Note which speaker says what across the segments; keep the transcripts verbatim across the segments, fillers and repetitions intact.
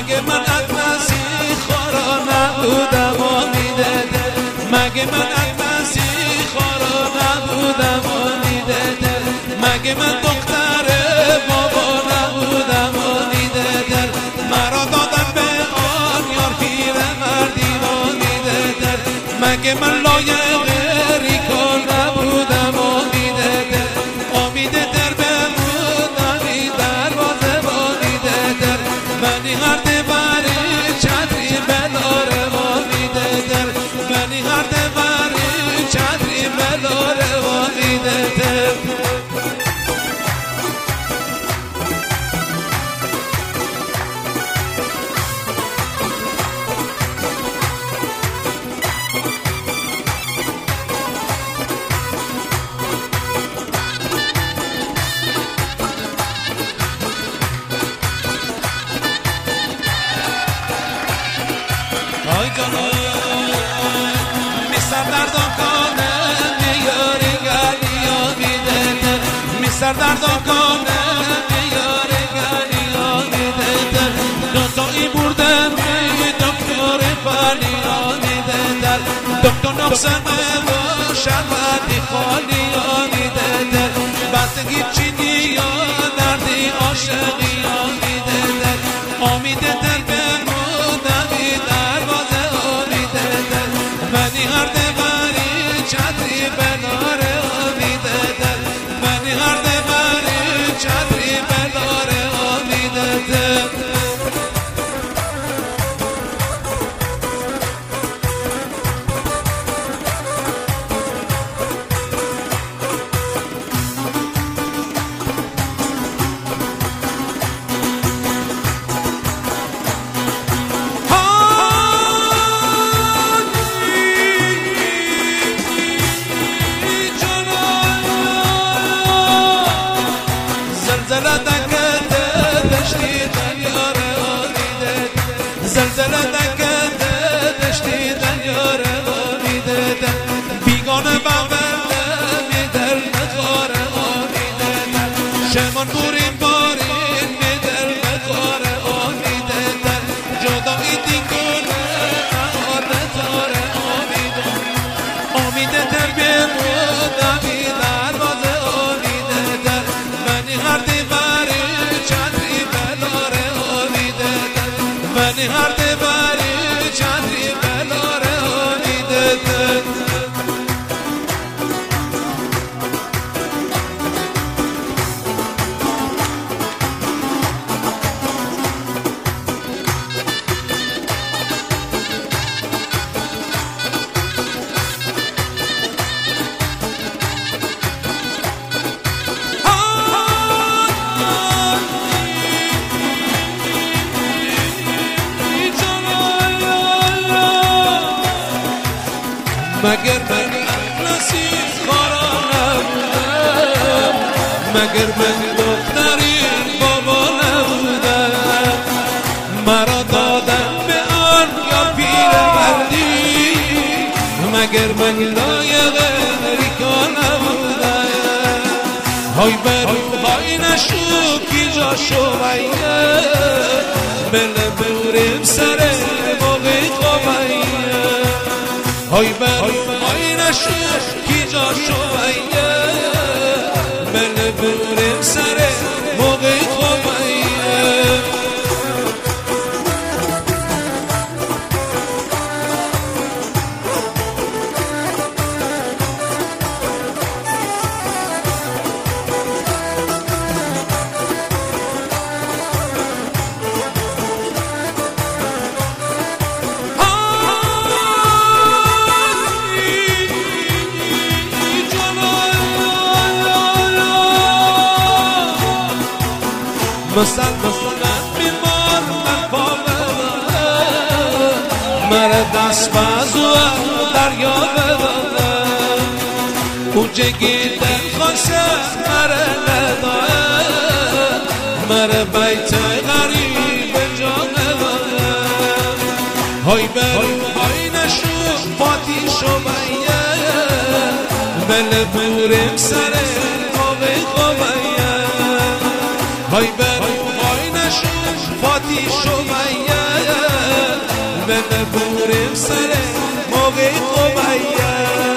Speaker 1: مگه من اطلسی خارا نبودم و میدده مگه من اطلسی خارا نبودم و میدده مگه من دختر بابا نبودم و میدده مرا دادن به آن یار پیر مردی و میدده مگه من لایق ریکان نبودم و میدده امیده در بمونمی دروازه و میدده منی هرده بری چتری بلاره و میدده منی هرده بری چتری بلاره و میدده آی جانم میسر دردان کنه میاری گلیا میده میسر دردان کنه میاری گلیا میده دوتایی برده می دکتر فالیا میده دکتر نقصمه و شربتی خالیا میده بستگی چینی یا دردی عاشقی یا میده امیده دل بمونمی دروازه امیده منی هرده بری چتری بلاره امیده منی هرده بری چتری بلاره امیده زلزله دکته دشتی دنیاره آمیده زلزله دکته دشتی دنیاره آمیده بیگانه بغله میدل نخواره آمیده شمان بورین بارین میدل نخواره آمیده جدایی دیگونه نهاره تاره آمیده آمیده تر بیمودمی دروازه آمیده منی هرده بری چندری بلاره آمیده منی هرده بری چندری بلاره آمیده مگر من اطلسی خارا نبودم مگر من دختری بابا نبودم مرا دادن به آن یا پیر مردی مگر من لایق ریکا نبودم های برو های نشو کی جا شویه بله بوریم سر موقع خوبیه های برو های نشو کی جا شویه بله بوریم سر موقع خوبیه مسلمان بیمار من پا ببرم مرا دست بازو دریا ببرم او جگیدن خواسته مرا ندارم مرا بیت غریب جا ببرم های برو های نشو فاتی شو بیه بله بوریم سر موقع خوبیه های برو های نشو فاتی شو بیه سر موقع خوبیه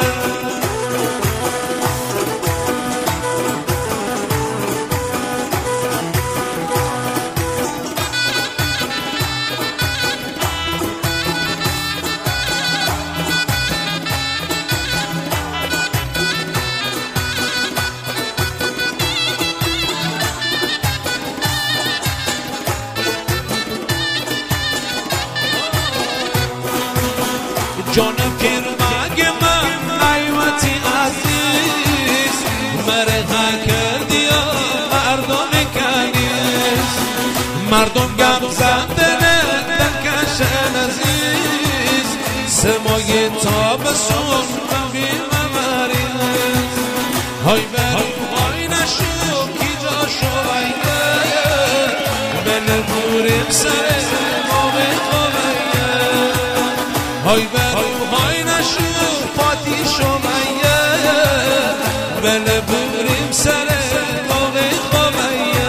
Speaker 1: جانم کرمگ من حیوتی عزیز مرها کردی مردم کنیز مردم گم زدنه دلکشن عزیز سمای تابسون بی ممریز های برو های نشو کی جا شویده بله بوریم سر موقع خوبیه های برو های نشو پاتی شمیه بله بوریم سر موقع خوبیه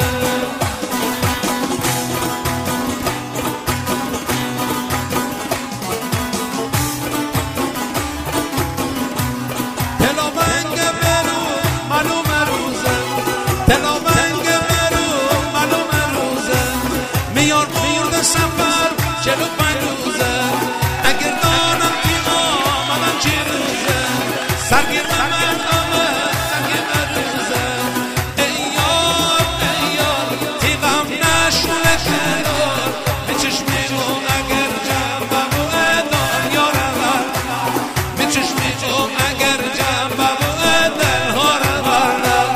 Speaker 1: تلا بنگ برو معلوم روزه تلا بنگ برو معلوم روزه میار برد سفر چلو پنج روزه اگر دانم که آمدن چه روزه سرگیر من آمد سرگیر من روزه ای یار ای یار تیغم نشونه کنار به چشمی جون اگر جنبم و ادان یارم به چشمی جون اگر جنبم و ادان هارم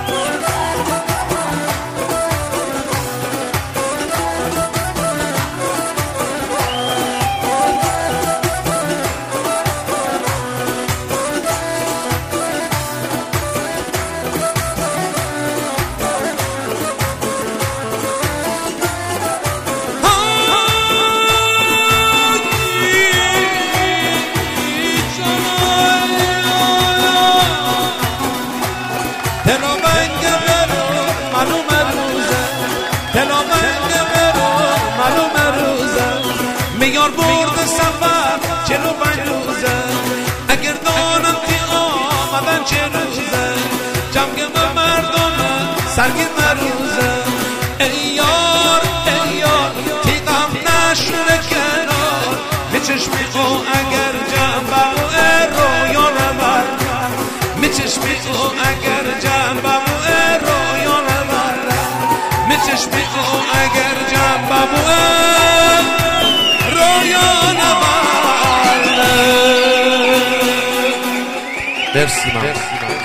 Speaker 1: تلا بنگ برو معلوم روزه تلا بنگ برو معلوم روزه میار برد سفر چلو پنج روزه اگر دانم که آمدن چه روزه جمع مردم سرگیر روزه ای یار ای یار تیغم نشونه کنار به چشمی او اگر جنبه و رویا نبر به چشمی او اگر جنبه و رویا نبر به چشمی او اگر جنبه و رویا نبر. مرسی من